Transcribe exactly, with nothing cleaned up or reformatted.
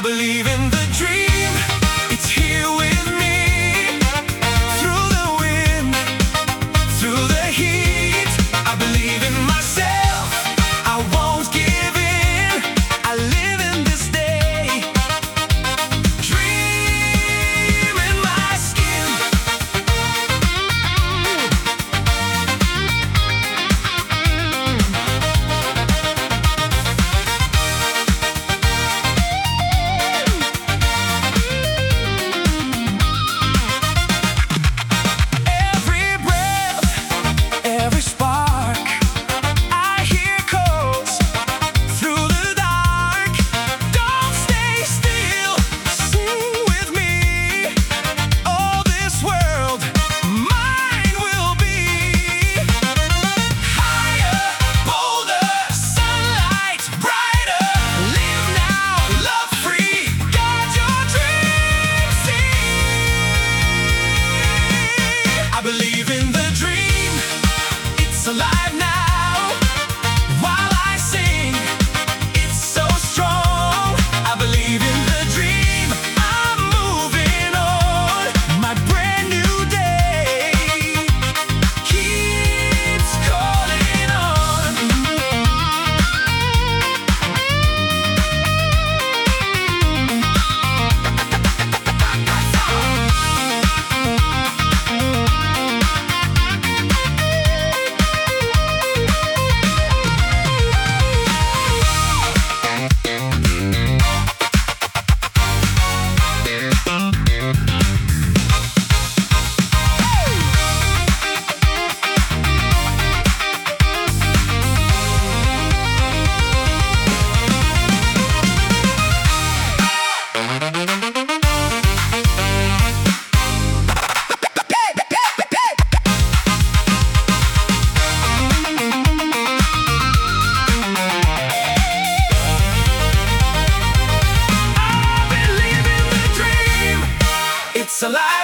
believe in the dream. It's here with me. Through the wind, through the heat, I believe in myself. I won't give in. I live in this day. Dream in my skin. Every breath, every spark, I hear calls through the dark. Don't stay still, sing with me. Oh, this world, mine will be. Higher, bolder, sunlight brighter. Live now, love free, guard your dreams. See, I believe in the dream. It's alive now. While I sing, it's so strong. I believe in the dream. I'm moving on. My brand new day keeps calling on. I believe in the dream. It's alive.